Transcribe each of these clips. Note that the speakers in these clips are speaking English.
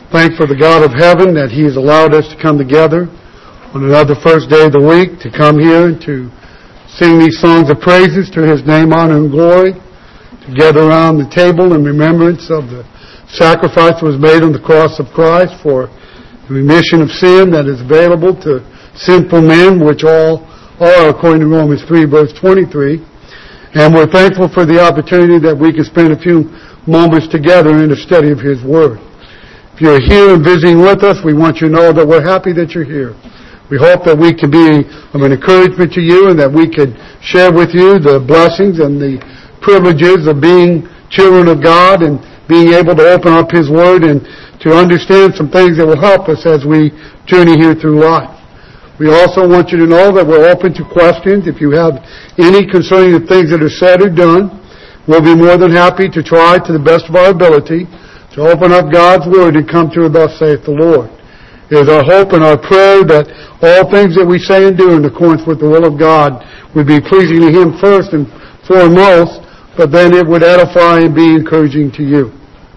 Thankful to the God of heaven that He has allowed us to come together on another first day of the week, to come here and to sing these songs of praises to His name, honor, and glory, to gather around the table in remembrance of the sacrifice that was made on the cross of Christ for the remission of sin that is available to sinful men, which all are, according to Romans 3, verse 23. And we're thankful for the opportunity that we can spend a few moments together in the study of His Word. If you're here and visiting with us, we want you to know that we're happy that you're here. We hope that we can be of an encouragement to you and that we can share with you the blessings and the privileges of being children of God and being able to open up His Word and to understand some things that will help us as we journey here through life. We also want you to know that we're open to questions. If you have any concerning the things that are said or done, we'll be more than happy to try to the best of our ability to open up God's Word and come to it, thus saith the Lord. It is our hope and our prayer that all things that we say and do in accordance with the will of God would be pleasing to Him first and foremost, but then it would edify and be encouraging to you.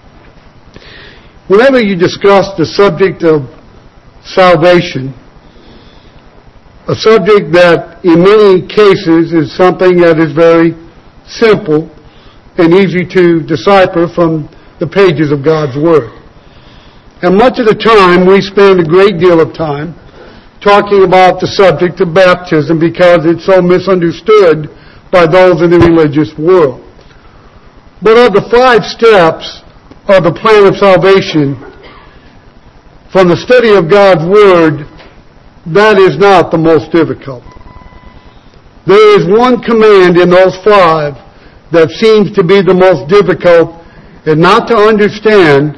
Whenever you discuss the subject of salvation, a subject that in many cases is something that is very simple and easy to decipher from the pages of God's Word. And much of the time we spend a great deal of time talking about the subject of baptism because it's so misunderstood by those in the religious world. But of the 5 steps of the plan of salvation, from the study of God's Word, that is not the most difficult. There is one command in those 5 that seems to be the most difficult, and not to understand,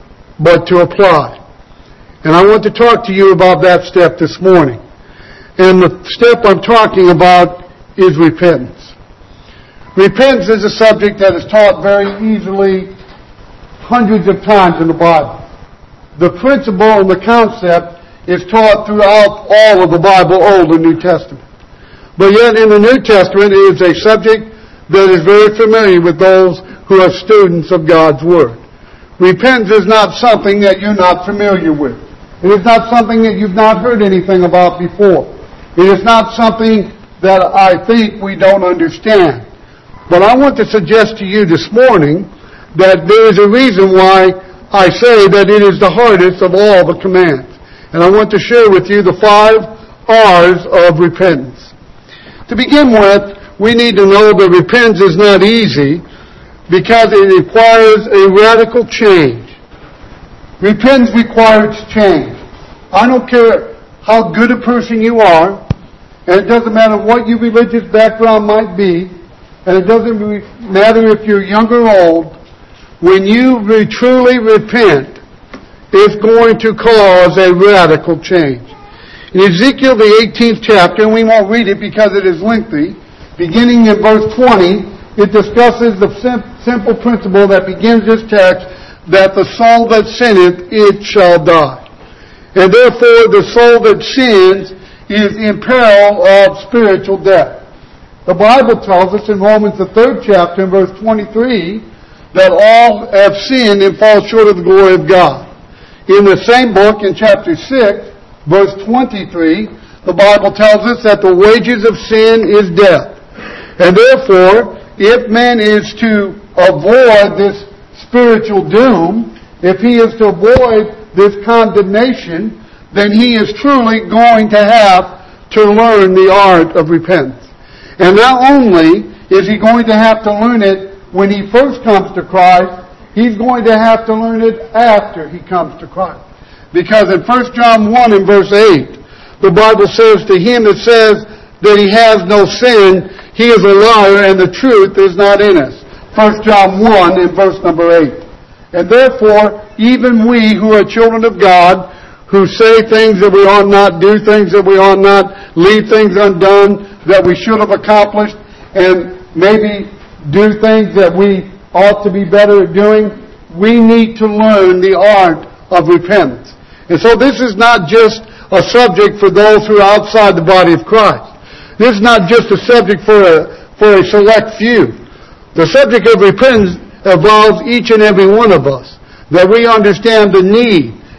but to apply. And I want to talk to you about that step this morning. And the step I'm talking about is repentance. Repentance is a subject that is taught very easily hundreds of times in the Bible. The principle and the concept is taught throughout all of the Bible, Old and New Testament. But yet in the New Testament it is a subject that is very familiar with those who are students of God's Word. Repentance is not something that you're not familiar with. It is not something that you've not heard anything about before. It is not something that I think we don't understand. But I want to suggest to you this morning that there is a reason why I say that it is the hardest of all the commands. And I want to share with you the 5 R's of repentance. To begin with, we need to know that repentance is not easy because it requires a radical change. Repentance requires change. I don't care how good a person you are, and it doesn't matter what your religious background might be, and it doesn't matter if you're young or old, when you truly repent, it's going to cause a radical change. In Ezekiel, the 18th chapter, and we won't read it because it is lengthy, beginning in verse 20, it discusses the simple principle that begins this text, that the soul that sinneth, it shall die. And therefore the soul that sins is in peril of spiritual death. The Bible tells us in Romans the 3rd chapter, in verse 23, that all have sinned and fall short of the glory of God. In the same book, in chapter 6, verse 23, the Bible tells us that the wages of sin is death. And therefore, if man is to avoid this spiritual doom, if he is to avoid this condemnation, then he is truly going to have to learn the art of repentance. And not only is he going to have to learn it when he first comes to Christ, he's going to have to learn it after he comes to Christ. Because in 1 John 1 and verse 8, the Bible says, to him that says that he has no sin, he is a liar and the truth is not in us. 1 John 1 and verse number 8. And therefore, even we who are children of God, who say things that we ought not, do things that we ought not, leave things undone that we should have accomplished, and maybe do things that we ought to be better at doing, we need to learn the art of repentance. And so this is not just a subject for those who are outside the body of Christ. This is not just a subject for a select few. The subject of repentance involves each and every one of us, that we understand the need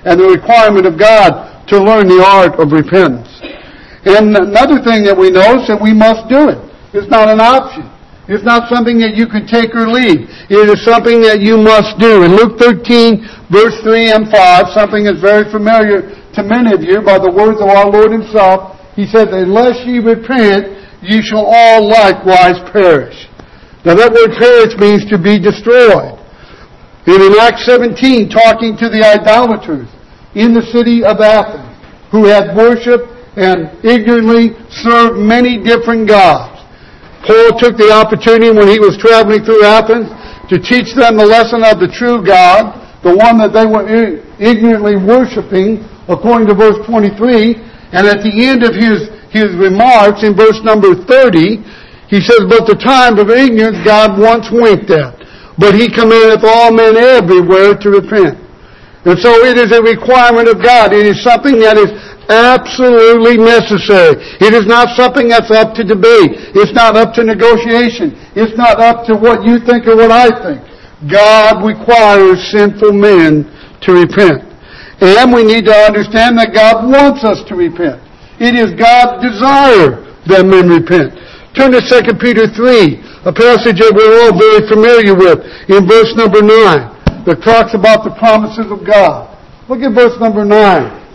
and the requirement of God to learn the art of repentance. And another thing that we know is that we must do it. It's not an option. It's not something that you can take or leave. It is something that you must do. In Luke 13, verse 3 and 5, something that's very familiar to many of you by the words of our Lord Himself, He said, unless ye repent, ye shall all likewise perish. Now that word perish means to be destroyed. And in Acts 17, talking to the idolaters in the city of Athens, who had worshipped and ignorantly served many different gods, Paul took the opportunity when he was traveling through Athens to teach them the lesson of the true God, the one that they were ignorantly worshiping, according to verse 23. And at the end of his remarks, in verse number 30, he says, but the time of ignorance God once winked at, but He commandeth all men everywhere to repent. And so it is a requirement of God. It is something that is absolutely necessary. It is not something that's up to debate. It's not up to negotiation. It's not up to what you think or what I think. God requires sinful men to repent. And we need to understand that God wants us to repent. It is God's desire that men repent. Turn to 2 Peter 3, a passage that we're all very familiar with, in verse number 9, that talks about the promises of God. Look at verse number 9.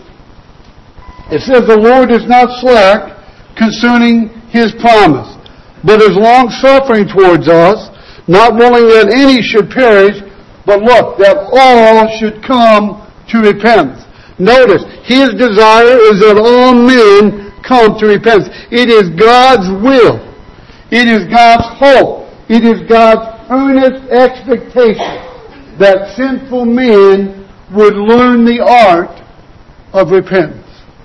It says, the Lord is not slack concerning His promise, but is long-suffering towards us, not willing that any should perish, but look, that all should come to repentance. Notice, His desire is that all men come to repentance. It is God's will. It is God's hope. It is God's earnest expectation that sinful men would learn the art of repentance.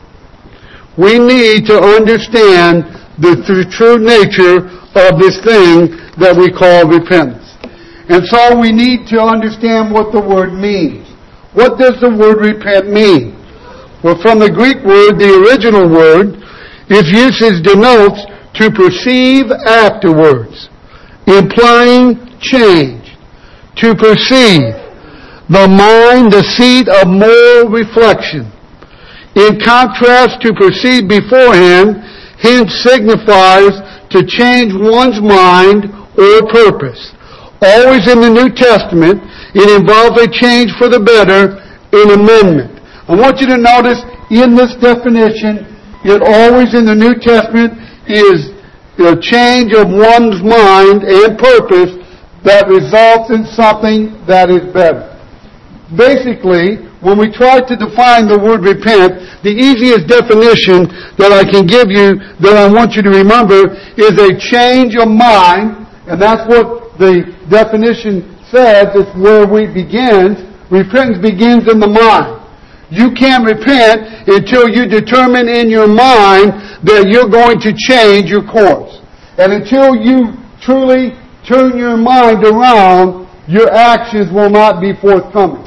We need to understand the true nature of this thing that we call repentance. And so we need to understand what the word means. What does the word repent mean? Well, from the Greek word, the original word, its usage denotes to perceive afterwards, implying change. To perceive, the mind, the seat of moral reflection. In contrast to perceive beforehand, hence signifies to change one's mind or purpose. Always in the New Testament, it involves a change for the better, an amendment. I want you to notice in this definition, it always in the New Testament is a change of one's mind and purpose that results in something that is better. Basically, when we try to define the word repent, the easiest definition that I can give you, that I want you to remember, is a change of mind, and that's what the definition says. It's where we begin. Repentance begins in the mind. You can't repent until you determine in your mind that you're going to change your course. And until you truly turn your mind around, your actions will not be forthcoming.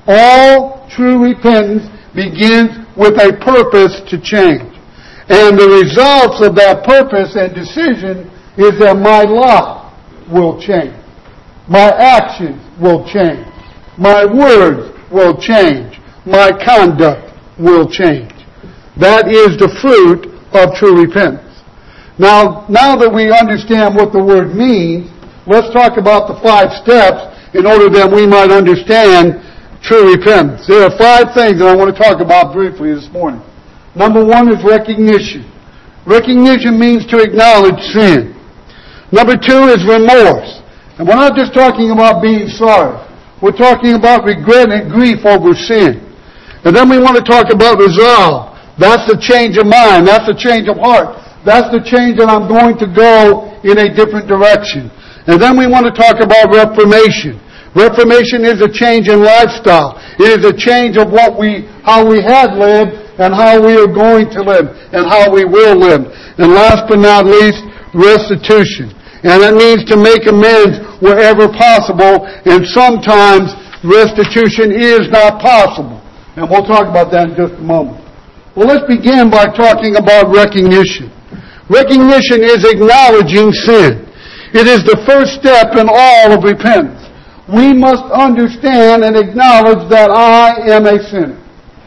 All true repentance begins with a purpose to change. And the results of that purpose and decision is that my life will change. My actions will change. My words will change. My conduct will change. That is the fruit of true repentance. Now that we understand what the word means, let's talk about the 5 steps in order that we might understand true repentance. There are 5 things that I want to talk about briefly this morning. Number 1 is recognition. Recognition means to acknowledge sin. Number 2 is remorse. And we're not just talking about being sorry. We're talking about regret and grief over sin. And then we want to talk about resolve. That's the change of mind. That's the change of heart. That's the change that I'm going to go in a different direction. And then we want to talk about reformation. Reformation is a change in lifestyle. It is a change of how we had lived and how we are going to live and how we will live. And last but not least, restitution. And that means to make amends wherever possible, and sometimes restitution is not possible. And we'll talk about that in just a moment. Well, let's begin by talking about recognition. Recognition is acknowledging sin. It is the first step in all of repentance. We must understand and acknowledge that I am a sinner.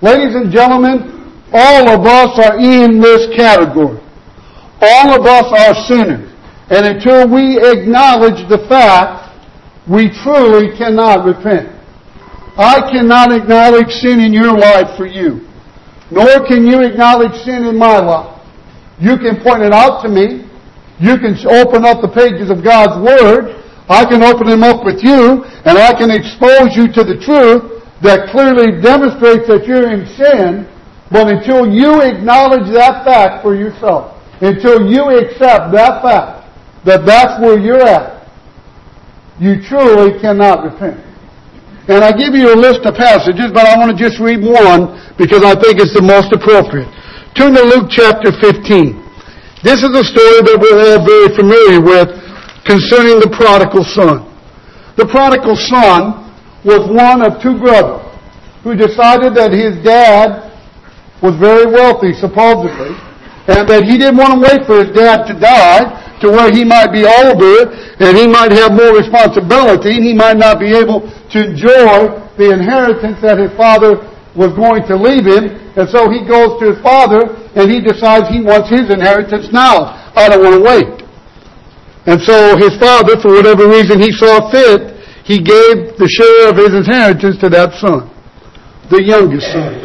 Ladies and gentlemen, all of us are in this category. All of us are sinners. And until we acknowledge the fact, we truly cannot repent. I cannot acknowledge sin in your life for you. Nor can you acknowledge sin in my life. You can point it out to me. You can open up the pages of God's Word. I can open them up with you, and I can expose you to the truth that clearly demonstrates that you're in sin. But until you acknowledge that fact for yourself, until you accept that fact, that that's where you're at, you truly cannot repent. And I give you a list of passages, but I want to just read one because I think it's the most appropriate. Turn to Luke chapter 15. This is a story that we're all very familiar with concerning the prodigal son. The prodigal son was one of two brothers who decided that his dad was very wealthy, supposedly, and that he didn't want to wait for his dad to die to where he might be older and he might have more responsibility and he might not be able to enjoy the inheritance that his father was going to leave him. And so he goes to his father and he decides he wants his inheritance now. I don't want to wait. And so his father, for whatever reason he saw fit, he gave the share of his inheritance to that son, the youngest son.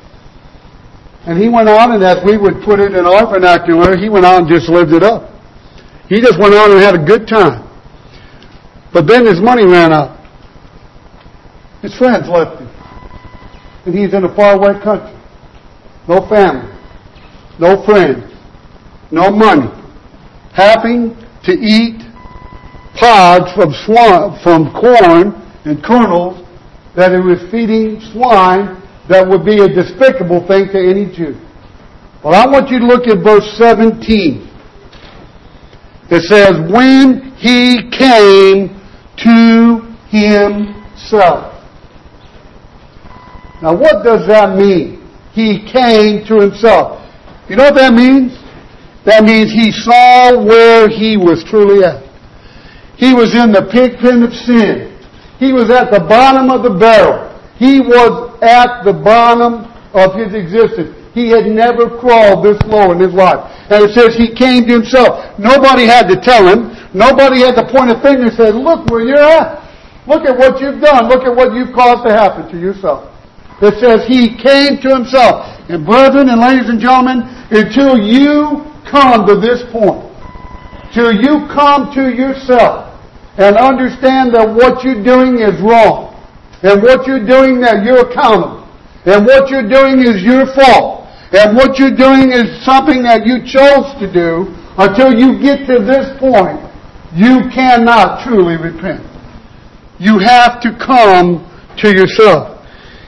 And he went on, and as we would put it in our vernacular, he went on and just lived it up. He just went on and had a good time. But then his money ran out. His friends left him. And he's in a faraway country. No family. No friends. No money. Having to eat pods from corn and kernels that he was feeding swine. That would be a despicable thing to any Jew. Well, I want you to look at verse 17. It says, when he came to himself. Now, what does that mean? He came to himself. You know what that means? That means he saw where he was truly at. He was in the pig pen of sin. He was at the bottom of the barrel. He was at the bottom of his existence. He had never crawled this low in his life. And it says he came to himself. Nobody had to tell him. Nobody had to point a finger and say, look where you're at. Look at what you've done. Look at what you've caused to happen to yourself. It says he came to himself. And brethren and ladies and gentlemen, until you come to this point, till you come to yourself and understand that what you're doing is wrong, and what you're doing that you're accountable, and what you're doing is your fault, and what you're doing is something that you chose to do, until you get to this point, you cannot truly repent. You have to come to yourself.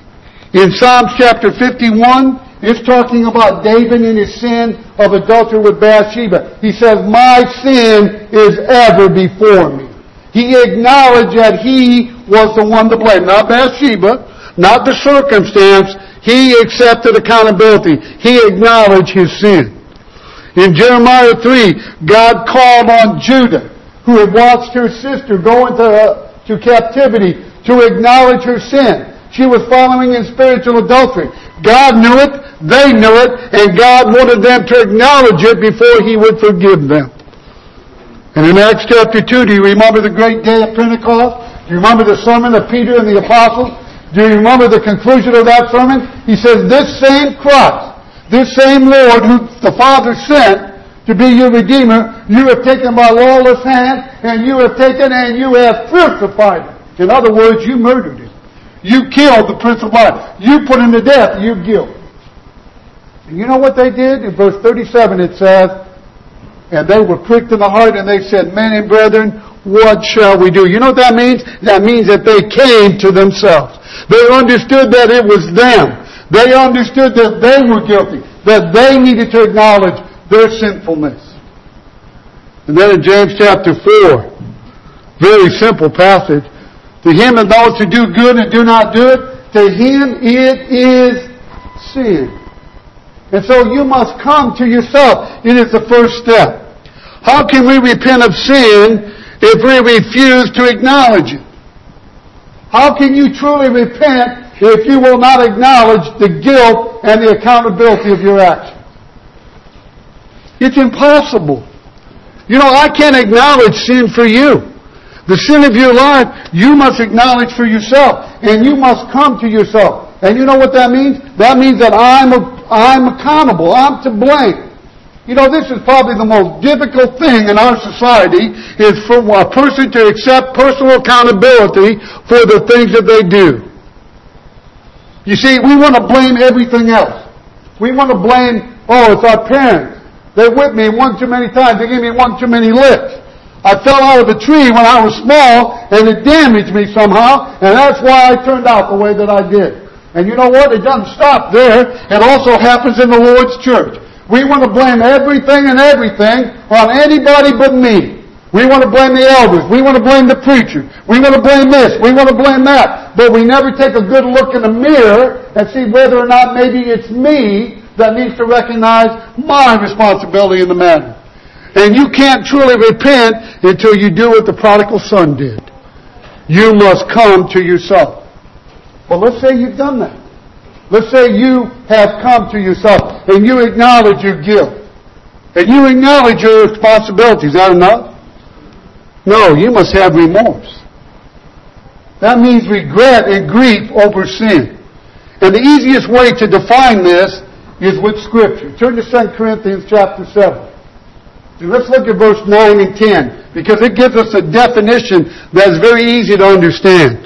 In Psalms chapter 51, it's talking about David and his sin of adultery with Bathsheba. He says, my sin is ever before me. He acknowledged that he was the one to blame. Not Bathsheba, not the circumstance. He accepted accountability. He acknowledged his sin. In Jeremiah 3, God called on Judah, who had watched her sister go into captivity, to acknowledge her sin. She was following in spiritual adultery. God knew it, they knew it, and God wanted them to acknowledge it before He would forgive them. And in Acts chapter 2, do you remember the great day of Pentecost? Do you remember the sermon of Peter and the apostles? Do you remember the conclusion of that sermon? He says, this same Christ, this same Lord who the Father sent to be your Redeemer, you have taken by lawless hand, and you have taken and you have crucified him. In other words, you murdered him. You killed the Prince of Life. You put him to death. You guilt. And you know what they did? In verse 37 it says, and they were pricked in the heart, and they said, men and brethren, what shall we do? You know what that means? That means that they came to themselves. They understood that it was them. They understood that they were guilty, that they needed to acknowledge their sinfulness. And then in James chapter 4, very simple passage, to him and those who do good and do not do it, to him it is sin. And so you must come to yourself. It is the first step. How can we repent of sin if we refuse to acknowledge it? How can you truly repent if you will not acknowledge the guilt and the accountability of your actions. It's impossible. You know, I can't acknowledge sin for you. The sin of your life, you must acknowledge for yourself. And you must come to yourself. And you know what that means? That means that I'm accountable. I'm to blame. You know, this is probably the most difficult thing in our society, is for a person to accept personal accountability for the things that they do. You see, we want to blame everything else. We want to blame, it's our parents. They whipped me one too many times. They gave me one too many licks. I fell out of a tree when I was small, and it damaged me somehow, and that's why I turned out the way that I did. And you know what? It doesn't stop there. It also happens in the Lord's church. We want to blame everything and everything on anybody but me. We want to blame the elders. We want to blame the preacher. We want to blame this. We want to blame that. But we never take a good look in the mirror and see whether or not maybe it's me that needs to recognize my responsibility in the matter. And you can't truly repent until you do what the prodigal son did. You must come to yourself. Well, let's say you've done that. Let's say you have come to yourself and you acknowledge your guilt. And you acknowledge your responsibility. Is that enough? No, you must have remorse. That means regret and grief over sin. And the easiest way to define this is with Scripture. Turn to 2 Corinthians chapter 7. And let's look at verse 9 and 10, because it gives us a definition that is very easy to understand.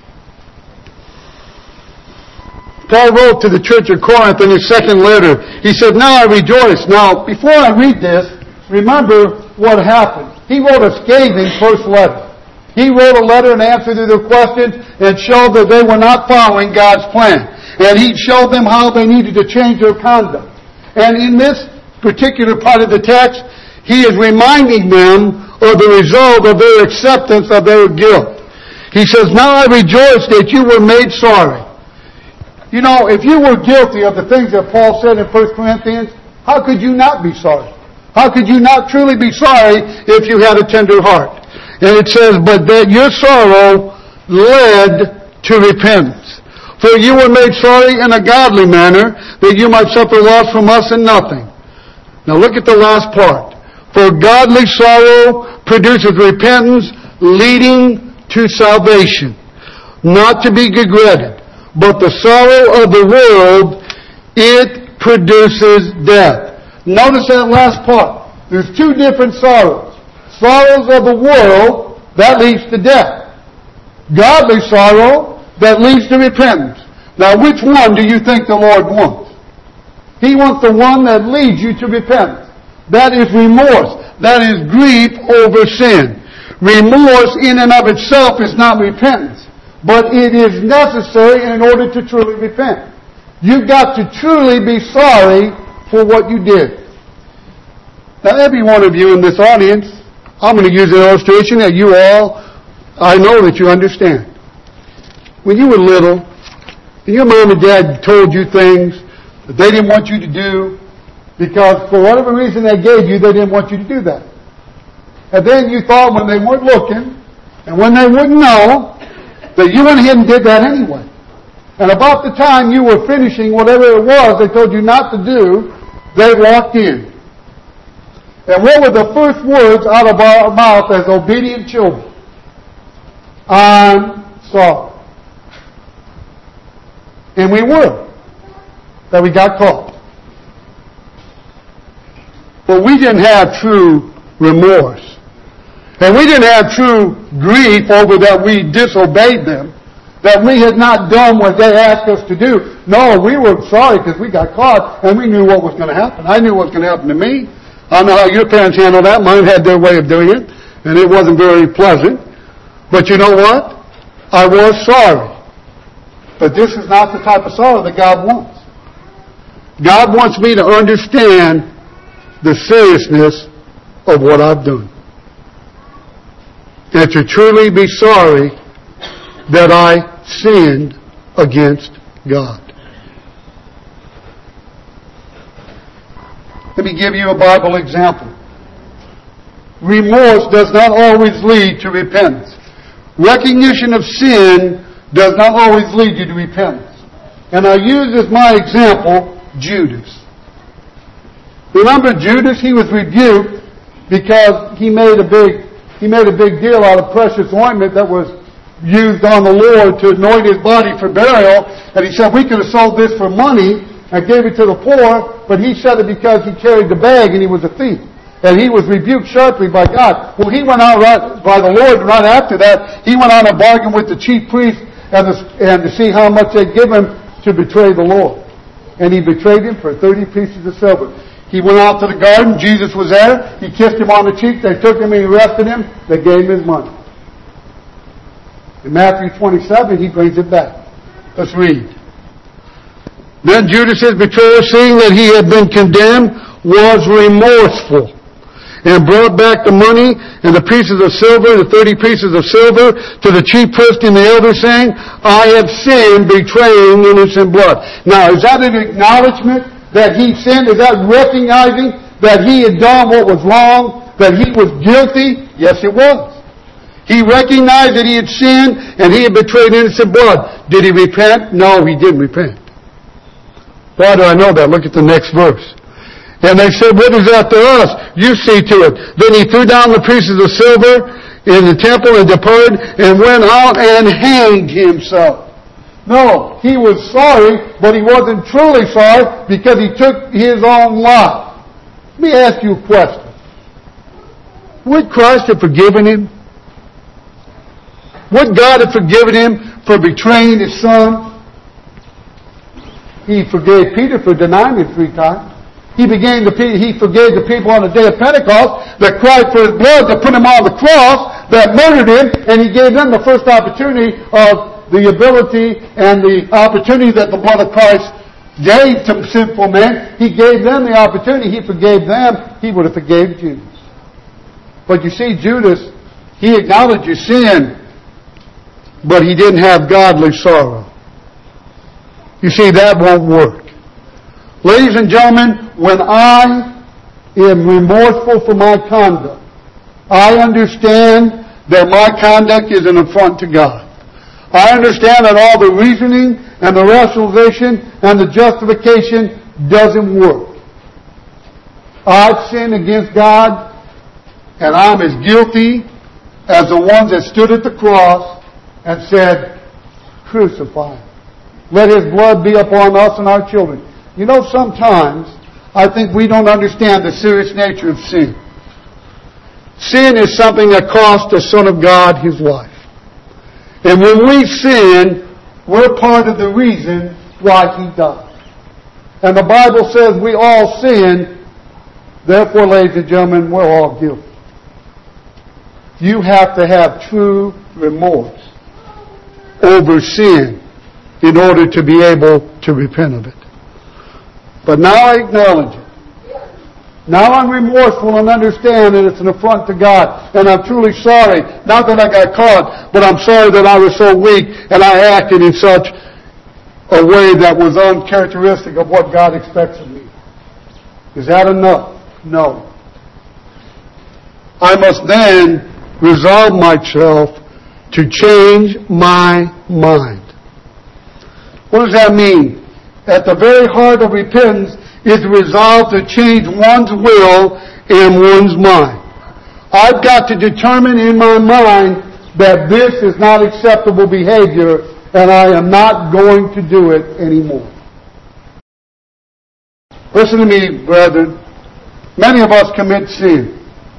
Paul wrote to the church of Corinth in his second letter. He said, "Now I rejoice." Now, before I read this, remember what happened. He wrote a scathing first letter. He wrote a letter in answer to their questions and showed that they were not following God's plan. And he showed them how they needed to change their conduct. And in this particular part of the text, he is reminding them of the result of their acceptance of their guilt. He says, "Now I rejoice that you were made sorry." You know, if you were guilty of the things that Paul said in 1 Corinthians, how could you not be sorry? How could you not truly be sorry if you had a tender heart? And it says, "But that your sorrow led to repentance. For you were made sorry in a godly manner, that you might suffer loss from us in nothing." Now look at the last part. "For godly sorrow produces repentance, leading to salvation, not to be regretted. But the sorrow of the world, it produces death." Notice that last part. There's two different sorrows. Sorrows of the world, that leads to death. Godly sorrow, that leads to repentance. Now, which one do you think the Lord wants? He wants the one that leads you to repentance. That is remorse. That is grief over sin. Remorse in and of itself is not repentance. But it is necessary in order to truly repent. You've got to truly be sorry for what you did. Now, every one of you in this audience, I'm going to use an illustration that you all, I know that you understand. When you were little, and your mom and dad told you things that they didn't want you to do, because for whatever reason they gave you, they didn't want you to do that. And then you thought when they weren't looking, and when they wouldn't know, that you went ahead and did that anyway. And about the time you were finishing whatever it was they told you not to do, they walked in. And what were the first words out of our mouth as obedient children? "I'm sorry." And we were. That we got caught. But we didn't have true remorse. And we didn't have true grief over that we disobeyed them, that we had not done what they asked us to do. No, we were sorry because we got caught and we knew what was going to happen. I knew what was going to happen to me. I don't know how your parents handled that. Mine had their way of doing it, and it wasn't very pleasant. But you know what? I was sorry. But this is not the type of sorrow that God wants. God wants me to understand the seriousness of what I've done. And to truly be sorry that I sinned against God. Let me give you a Bible example. Remorse does not always lead to repentance. Recognition of sin does not always lead you to repentance. And I use as my example Judas. Remember Judas? He was rebuked because he made a big deal out of precious ointment that was used on the Lord to anoint his body for burial. And he said, we could have sold this for money and gave it to the poor, but he said it because he carried the bag and he was a thief. And he was rebuked sharply by God. Well, he went out by the Lord right after that. He went on a bargain with the chief priests and to see how much they'd give him to betray the Lord. And he betrayed him for 30 pieces of silver. He went out to the garden. Jesus was there. He kissed him on the cheek. They took him and arrested him. They gave him his money. In Matthew 27, he brings it back. Let's read. Then Judas, his betrayer, seeing that he had been condemned, was remorseful, and brought back the money and the pieces of silver, the 30 pieces of silver, to the chief priest and the elders, saying, I have sinned, betraying innocent blood. Now, is that an acknowledgement that he sinned? Is that recognizing that he had done what was wrong, that he was guilty? Yes, it was. He recognized that he had sinned and he had betrayed innocent blood. Did he repent? No, he didn't repent. Why do I know that? Look at the next verse. And they said, what is that to us? You see to it. Then he threw down the pieces of silver in the temple and departed and went out and hanged himself. No, he was sorry, but he wasn't truly sorry because he took his own life. Let me ask you a question. Would Christ have forgiven him? Would God have forgiven him for betraying his son? He forgave Peter for denying him 3 times. He forgave the people on the day of Pentecost that cried for his blood to put him on the cross, that murdered him, and he gave them the first opportunity of the ability and the opportunity that the blood of Christ gave to sinful men. He gave them the opportunity. He forgave them. He would have forgave Judas. But you see, Judas, he acknowledged his sin, but he didn't have godly sorrow. You see, that won't work. Ladies and gentlemen, when I am remorseful for my conduct, I understand that my conduct is an affront to God. I understand that all the reasoning and the rationalization and the justification doesn't work. I've sinned against God, and I'm as guilty as the ones that stood at the cross and said, crucify him. Let his blood be upon us and our children. You know, sometimes I think we don't understand the serious nature of sin. Sin is something that cost the Son of God his life. And when we sin, we're part of the reason why he died. And the Bible says we all sin, therefore, ladies and gentlemen, we're all guilty. You have to have true remorse over sin in order to be able to repent of it. But now I acknowledge it. Now I'm remorseful and understand that it's an affront to God. And I'm truly sorry. Not that I got caught, but I'm sorry that I was so weak and I acted in such a way that was uncharacteristic of what God expects of me. Is that enough? No. I must then resolve myself to change my mind. What does that mean? At the very heart of repentance is the resolve to change one's will and one's mind. I've got to determine in my mind that this is not acceptable behavior and I am not going to do it anymore. Listen to me, brethren. Many of us commit sin.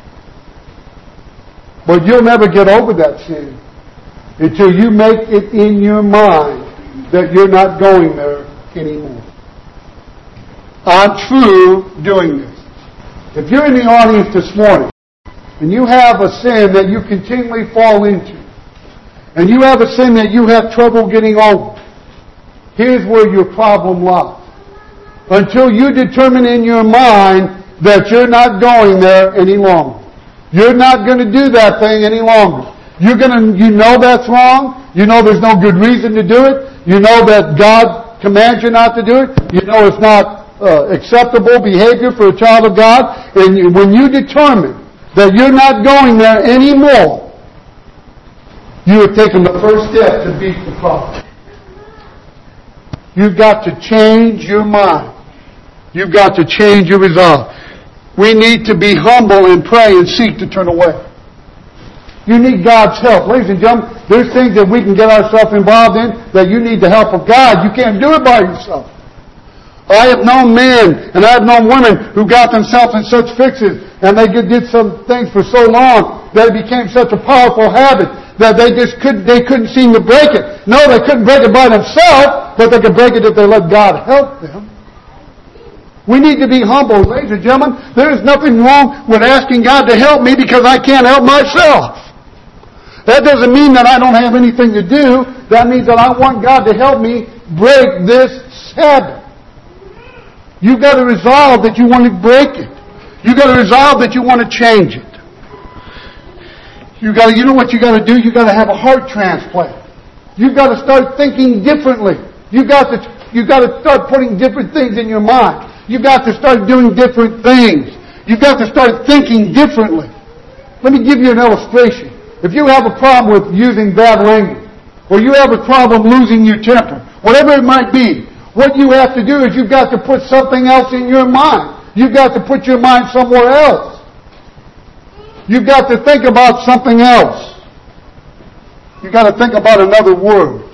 But you'll never get over that sin until you make it in your mind that you're not going there anymore. I'm through doing this. If you're in the audience this morning and you have a sin that you continually fall into, and you have a sin that you have trouble getting over, here's where your problem lies. Until you determine in your mind that you're not going there any longer. You're not going to do that thing any longer. You know that's wrong. You know there's no good reason to do it. You know that God commands you not to do it. You know it's not acceptable behavior for a child of God. And when you determine that you're not going there anymore, you have taken the first step to beat the problem. You've got to change your mind. You've got to change your resolve. We need to be humble and pray and seek to turn away. You need God's help. Ladies and gentlemen, there's things that we can get ourselves involved in that you need the help of God. You can't do it by yourself. I have known men and I have known women who got themselves in such fixes and they did some things for so long that it became such a powerful habit that they couldn't seem to break it. No, they couldn't break it by themselves, but they could break it if they let God help them. We need to be humble, ladies and gentlemen. There is nothing wrong with asking God to help me because I can't help myself. That doesn't mean that I don't have anything to do. That means that I want God to help me break this habit. You've got to resolve that you want to break it. You've got to resolve that you want to change it. You know what you got to do? You've got to have a heart transplant. You've got to start thinking differently. You've got to start putting different things in your mind. You've got to start doing different things. You've got to start thinking differently. Let me give you an illustration. If you have a problem with using bad language, or you have a problem losing your temper, whatever it might be, what you have to do is you've got to put something else in your mind. You've got to put your mind somewhere else. You've got to think about something else. You've got to think about another word.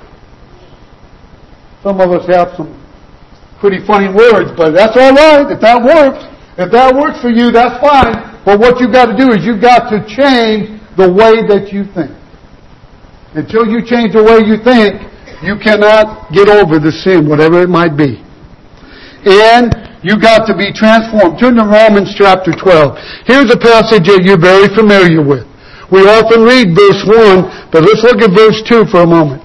Some of us have some pretty funny words, but that's all right if that works. If that works for you, that's fine. But what you've got to do is you've got to change the way that you think. Until you change the way you think, you cannot get over the sin, whatever it might be. And you've got to be transformed. Turn to Romans chapter 12. Here's a passage that you're very familiar with. We often read verse 1, but let's look at verse 2 for a moment.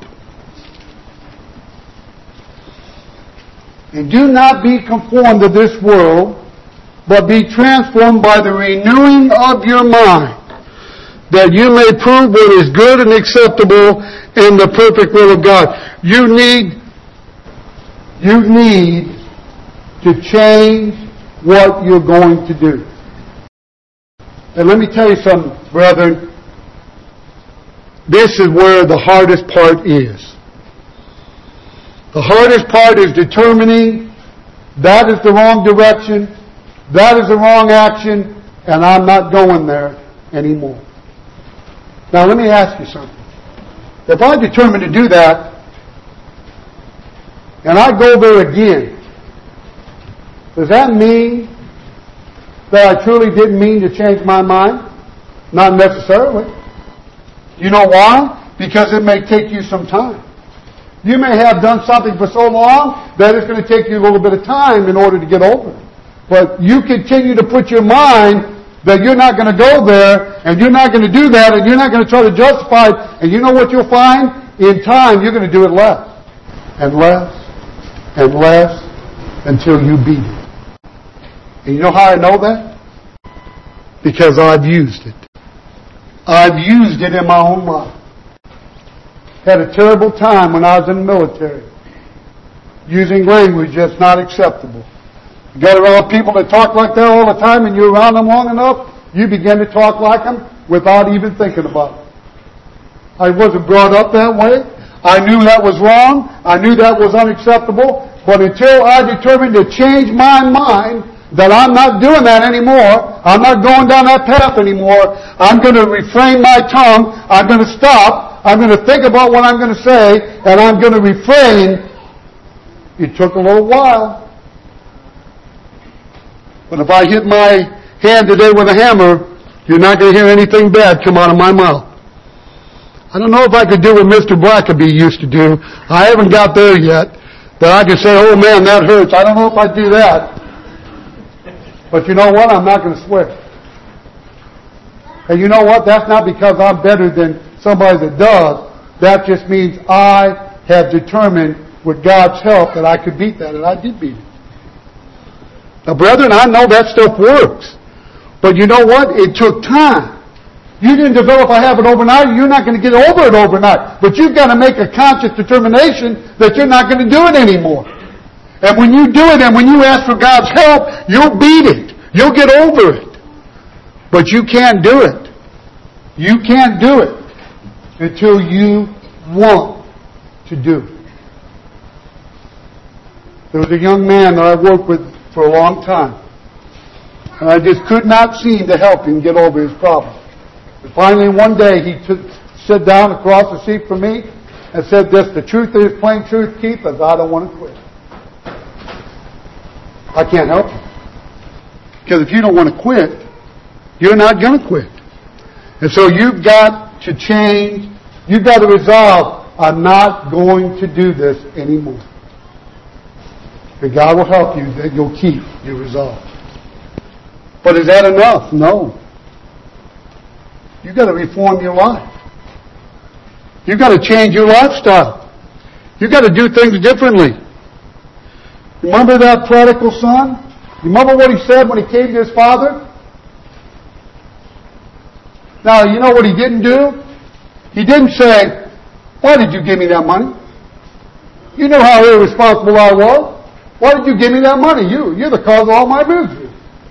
And do not be conformed to this world, but be transformed by the renewing of your mind, that you may prove what is good and acceptable in the perfect will of God. You need to change what you're going to do. And let me tell you something, brethren. This is where the hardest part is. The hardest part is determining that is the wrong direction, that is the wrong action, and I'm not going there anymore. Now let me ask you something. If I determine to do that, and I go there again, does that mean that I truly didn't mean to change my mind? Not necessarily. You know why? Because it may take you some time. You may have done something for so long that it's going to take you a little bit of time in order to get over it. But you continue to put your mind that you're not going to go there, and you're not going to do that, and you're not going to try to justify it, and you know what you'll find? In time, you're going to do it less, and less, and less, until you beat it. And you know how I know that? Because I've used it. I've used it in my own life. Had a terrible time when I was in the military, using language that's not acceptable. You got around people that talk like that all the time, and you're around them long enough, you begin to talk like them without even thinking about it. I wasn't brought up that way. I knew that was wrong. I knew that was unacceptable. But until I determined to change my mind that I'm not doing that anymore, I'm not going down that path anymore, I'm going to refrain my tongue, I'm going to stop, I'm going to think about what I'm going to say, and I'm going to refrain. It took a little while. But if I hit my hand today with a hammer, you're not going to hear anything bad come out of my mouth. I don't know if I could do what Mr. Blackaby used to do. I haven't got there yet. That I could say, oh man, that hurts. I don't know if I'd do that. But you know what? I'm not going to swear. And you know what? That's not because I'm better than somebody that does. That just means I have determined with God's help that I could beat that, and I did beat it. Now, brethren, I know that stuff works. But you know what? It took time. You didn't develop a habit overnight. You're not going to get over it overnight. But you've got to make a conscious determination that you're not going to do it anymore. And when you do it and when you ask for God's help, you'll beat it. You'll get over it. But you can't do it. You can't do it. until you want to do it. There was a young man that I worked with for a long time. And I just could not seem to help him get over his problem. And finally one day he sat down across the seat from me and said this, "The truth is, plain truth, Keith, is I don't want to quit. I can't help you. Because if you don't want to quit, you're not going to quit. And so you've got to change. You've got to resolve, I'm not going to do this anymore." And God will help you that you'll keep your resolve. But is that enough? No. You've got to reform your life. You've got to change your lifestyle. You've got to do things differently. Remember that prodigal son? Remember what he said when he came to his father? Now, you know what he didn't do? He didn't say, "Why did you give me that money? You know how irresponsible I was. Why did you give me that money? You're the cause of all my misery."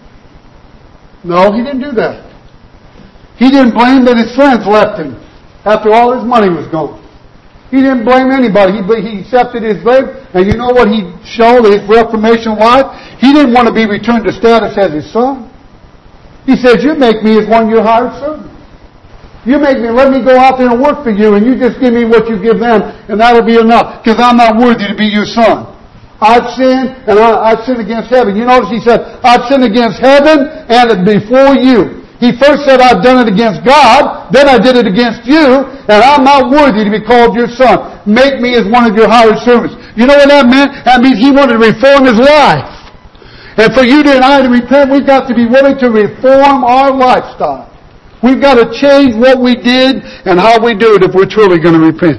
No, he didn't do that. He didn't blame that his friends left him after all his money was gone. He didn't blame anybody. He accepted his blame. And you know what he showed his reformation life? He didn't want to be returned to status as his son. He said, "You make me as one of your hired servants. You make me, let me go out there and work for you, and you just give me what you give them, and that'll be enough, because I'm not worthy to be your son. I've sinned, and I've sinned against heaven." You notice he said, "I've sinned against heaven and before you." He first said, "I've done it against God, then I did it against you, and I'm not worthy to be called your son. Make me as one of your hired servants." You know what that meant? That means he wanted to reform his life. And for you and I to repent, we've got to be willing to reform our lifestyle. We've got to change what we did and how we do it if we're truly going to repent.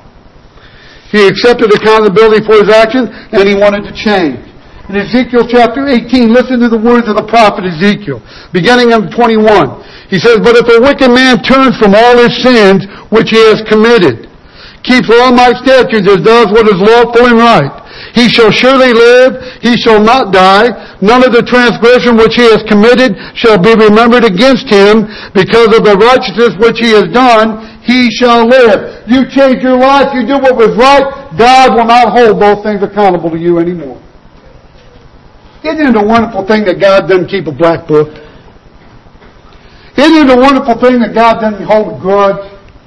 He accepted accountability for his actions, and he wanted to change. In Ezekiel chapter 18, listen to the words of the prophet Ezekiel, beginning in 21. He says, "But if a wicked man turns from all his sins which he has committed, keeps all my statutes and does what is lawful and right, he shall surely live, he shall not die. None of the transgression which he has committed shall be remembered against him. Because of the righteousness which he has done, he shall live." You change your life, you do what was right, God will not hold those things accountable to you anymore. Isn't it a wonderful thing that God doesn't keep a black book? Isn't it a wonderful thing that God doesn't hold a grudge?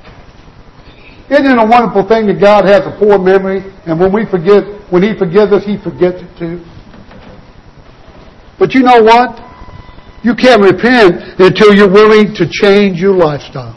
Isn't it a wonderful thing that God has a poor memory, and when He forgives us, He forgets it too? But you know what? You can't repent until you're willing to change your lifestyle.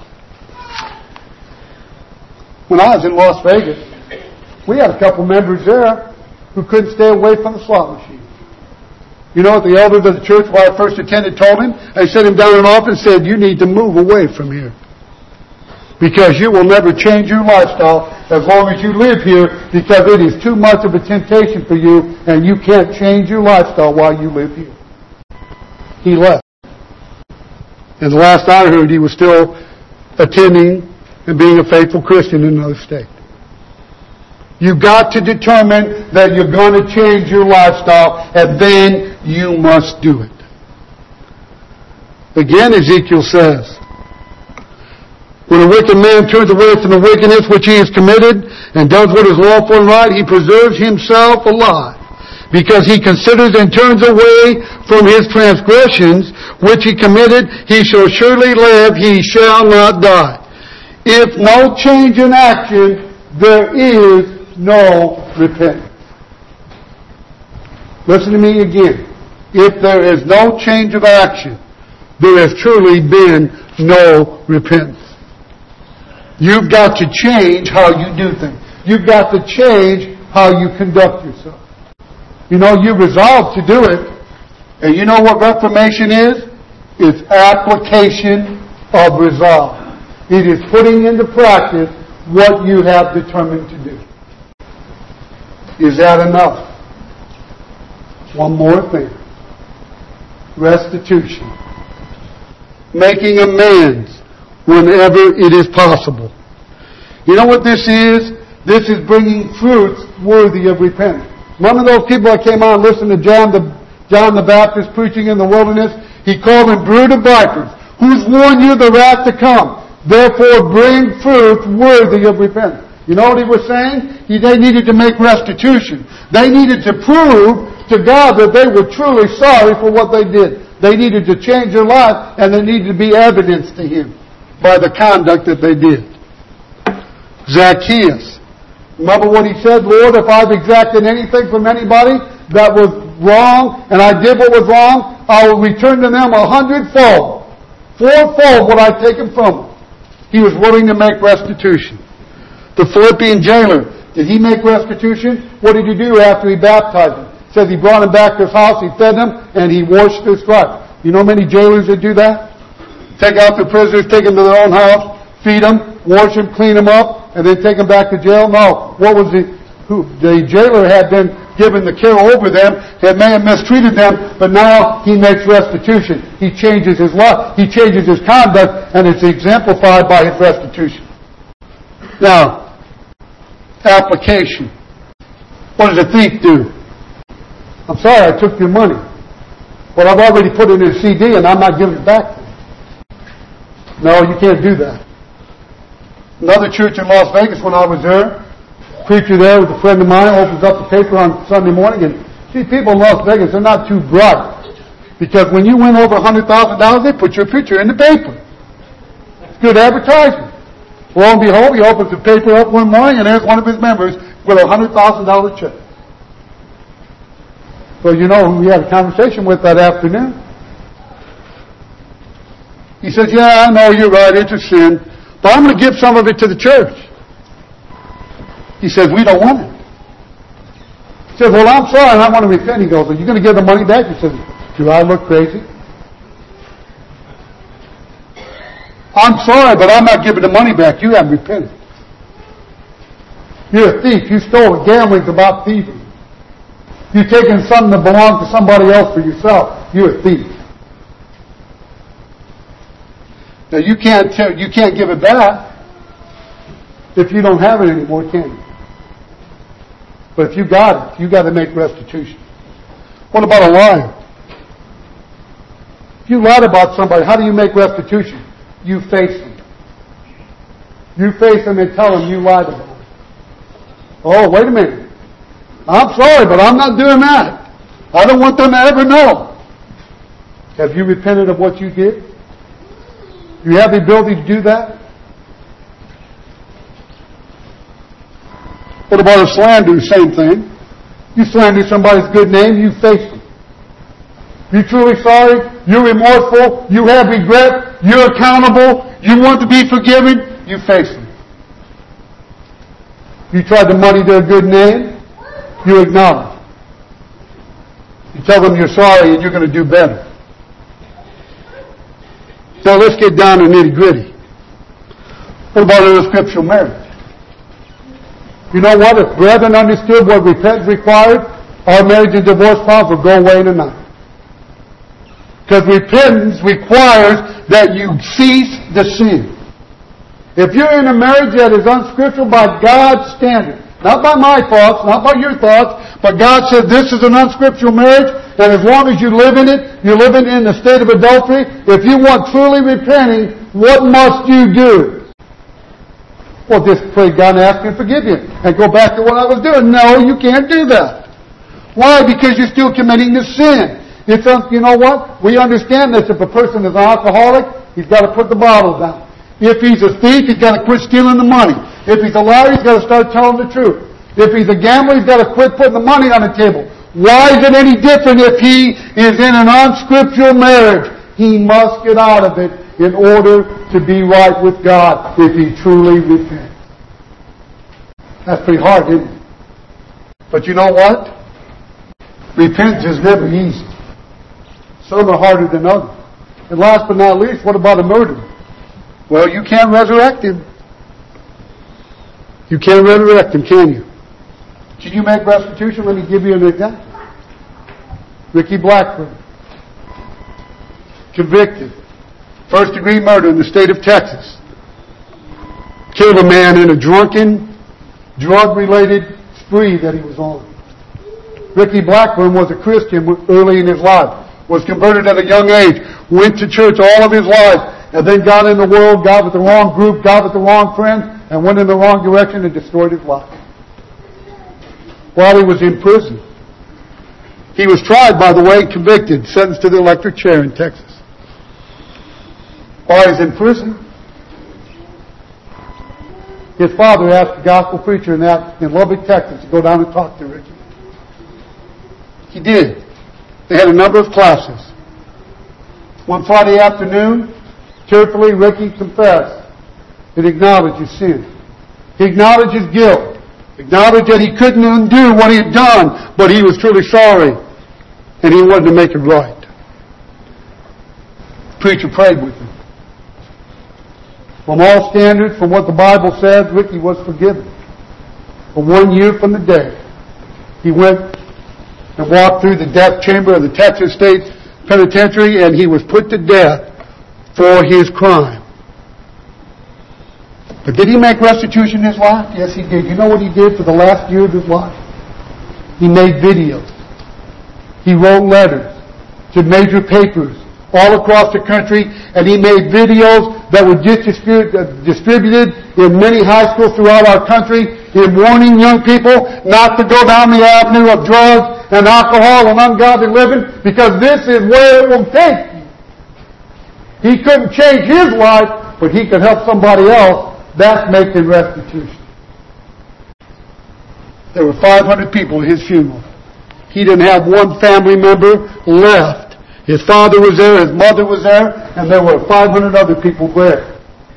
When I was in Las Vegas, we had a couple members there who couldn't stay away from the slot machine. You know what the elders of the church, when I first attended, told him? They set him down in an office and said, "You need to move away from here. Because you will never change your lifestyle as long as you live here, because it is too much of a temptation for you, and you can't change your lifestyle while you live here." He left. And the last I heard, he was still attending and being a faithful Christian in another state. You've got to determine that you're going to change your lifestyle, and then you must do it. Again, Ezekiel says, "When a wicked man turns away from the wickedness which he has committed and does what is lawful and right, he preserves himself alive. Because he considers and turns away from his transgressions which he committed, he shall surely live, he shall not die." If no change in action, there is no repentance. Listen to me again. If there is no change of action, there has truly been no repentance. You've got to change how you do things. You've got to change how you conduct yourself. You know, you resolve to do it. And you know what reformation is? It's application of resolve. It is putting into practice what you have determined to do. Is that enough? One more thing. Restitution. Making amends whenever it is possible. You know what this is? This is bringing fruits worthy of repentance. Remember those people that came out and listened to John the Baptist preaching in the wilderness? He called them brood of vipers. Who's warned you of the wrath to come? Therefore bring fruit worthy of repentance. You know what he was saying? They needed to make restitution. They needed to prove to God that they were truly sorry for what they did. They needed to change their life, and there needed to be evidence to Him by the conduct that they did. Zacchaeus. Remember what he said? Lord, if I've exacted anything from anybody that was wrong, and I did what was wrong, I will return to them 100-fold. 4-fold what I've taken from them. He was willing to make restitution. The Philippian jailer, did he make restitution? What did he do after he baptized him? It says he brought him back to his house, he fed him, and he washed his stripes. You know many jailers that do that? Take out the prisoners, take them to their own house, feed them, wash them, clean them up, and then take them back to jail? No. What was the jailer had been given the care over them, that may have mistreated them, but now he makes restitution. He changes his life, he changes his conduct, and it's exemplified by his restitution. Now, application. What does a thief do? I'm sorry, I took your money. But I've already put it in a CD and I'm not giving it back to you. No, you can't do that. Another church in Las Vegas when I was there, preacher there with a friend of mine opens up the paper on Sunday morning, and see, people in Las Vegas are not too bright. Because when you win over $100,000, they put your picture in the paper. It's good advertisement. Lo and behold, he opens the paper up one morning, and there's one of his members with a $100,000 check. So you know who we had a conversation with that afternoon. He says, yeah, I know you're right, it's a sin, but I'm going to give some of it to the church. He says, we don't want it. He says, well, I'm sorry, and I want to repent. He goes, are you going to give the money back? He says, do I look crazy? I'm sorry, but I'm not giving the money back. You haven't repented. You're a thief. You stole it. Gambling's about thieving. You're taking something that belonged to somebody else for yourself. You're a thief. Now you can't give it back if you don't have it anymore, can you? But if you got it, you got to make restitution. What about a liar? If you lied about somebody, how do you make restitution? You face them. You face them and tell them you lied about them. Oh, wait a minute. I'm sorry, but I'm not doing that. I don't want them to ever know. Have you repented of what you did? Do you have the ability to do that? What about a slander? Same thing. You slander somebody's good name, you face them. You're truly sorry, you're remorseful, you have regret, you're accountable, you want to be forgiven, you face them. You tried to muddy their good name, you acknowledge. You tell them you're sorry and you're going to do better. Now let's get down to nitty-gritty. What about an unscriptural marriage? You know what? If brethren understood what repentance required, our marriage and divorce problems would go away tonight. Because repentance requires that you cease the sin. If you're in a marriage that is unscriptural by God's standard, not by my thoughts, not by your thoughts, but God said this is an unscriptural marriage, and as long as you live in it, you're living in the state of adultery. If you want truly repenting, what must you do? Well, just pray God and ask Him to forgive you and go back to what I was doing. No, you can't do that. Why? Because you're still committing the sin. It's, you know what? We understand this. If a person is an alcoholic, he's got to put the bottle down. If he's a thief, he's got to quit stealing the money. If he's a liar, he's got to start telling the truth. If he's a gambler, he's got to quit putting the money on the table. Why is it any different if he is in an unscriptural marriage? He must get out of it in order to be right with God if he truly repents. That's pretty hard, isn't it? But you know what? Repentance is never easy. Some are harder than others. And last but not least, what about a murderer? Well, you can't resurrect him. You can't resurrect him, can you? Can you make restitution? Let me give you an example. Ricky Blackburn. Convicted. First-degree murder in the state of Texas. Killed a man in a drunken, drug-related spree that he was on. Ricky Blackburn was a Christian early in his life. Was converted at a young age. Went to church all of his life. and then got in the world, got with the wrong group, got with the wrong friends, and went in the wrong direction and destroyed his life. While he was in prison. He was tried, by the way, convicted, sentenced to the electric chair in Texas. While he was in prison, his father asked the gospel preacher in Lubbock, Texas, to go down and talk to Ricky. He did. They had a number of classes. One Friday afternoon, tearfully, Ricky confessed and acknowledged his sin. He acknowledged his guilt. Acknowledged that he couldn't undo what he had done, but he was truly sorry, and he wanted to make it right. The preacher prayed with him. From all standards, from what the Bible says, Ricky was forgiven. For 1 year from the day, he went and walked through the death chamber of the Texas State Penitentiary, and he was put to death for his crime. But did he make restitution in his life? Yes, he did. You know what he did for the last year of his life? He made videos. He wrote letters to major papers all across the country, and he made videos that were distributed in many high schools throughout our country in warning young people not to go down the avenue of drugs and alcohol and ungodly living, because this is where it will take you. He couldn't change his life, but he could help somebody else. That's making restitution. There were 500 people at his funeral. He didn't have one family member left. His father was there, his mother was there, and there were 500 other people there.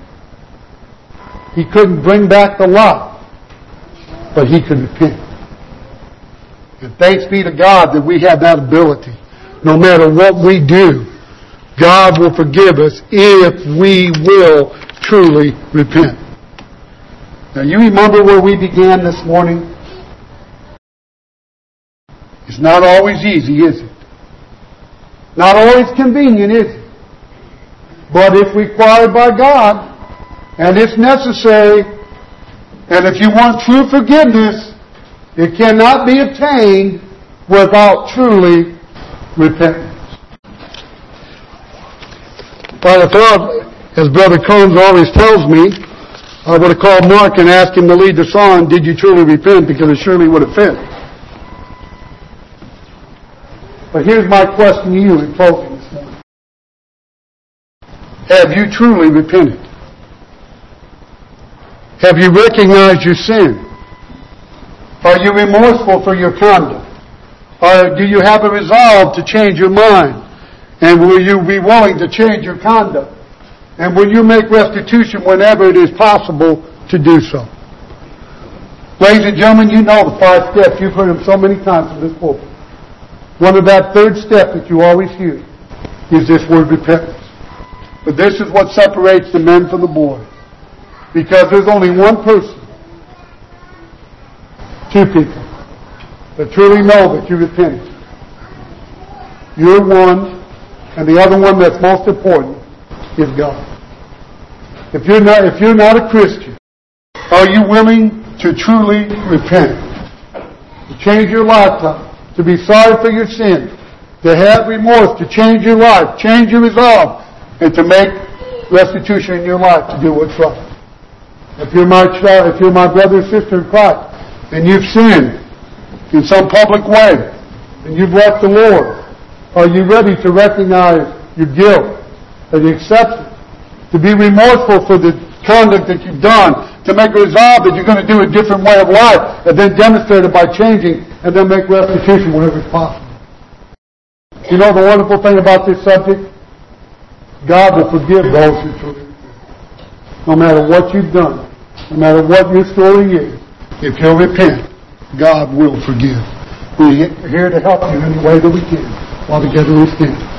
He couldn't bring back the lot, but he could repent. And thanks be to God that we have that ability. No matter what we do, God will forgive us if we will truly repent. Now, you remember where we began this morning? It's not always easy, is it? Not always convenient, is it? But if required by God, and it's necessary, and if you want true forgiveness, it cannot be obtained without truly repentance. Well, I thought, as Brother Combs always tells me, I would have called Mark and asked him to lead the song, "Did you truly repent?" because it surely would have fit. But here's my question to you in closing this morning. Have you truly repented? Have you recognized your sin? Are you remorseful for your conduct? Or do you have a resolve to change your mind? And will you be willing to change your conduct? And will you make restitution whenever it is possible to do so? Ladies and gentlemen, you know the 5 steps. You've heard them so many times from this pulpit. One of that third step that you always hear is this word repentance. But this is what separates the men from the boys. Because there's only one person, 2 people, that truly know that you repented. You're one, and the other one that's most important is God. If you're not a Christian, are you willing to truly repent? To change your lifestyle, to be sorry for your sins, to have remorse, to change your life, change your resolve, and to make restitution in your life to do what's right. If you're my child, if you're my brother or sister in Christ, and you've sinned in some public way, and you've left the Lord, are you ready to recognize your guilt and accept it? To be remorseful for the conduct that you've done, to make a resolve that you're going to do a different way of life, and then demonstrate it by changing, and then make restitution whenever it's possible. You know the wonderful thing about this subject? God will forgive those who truly repent. No matter what you've done, no matter what your story is, if you'll repent, God will forgive. We're here to help you in any way that we can. While together we stand.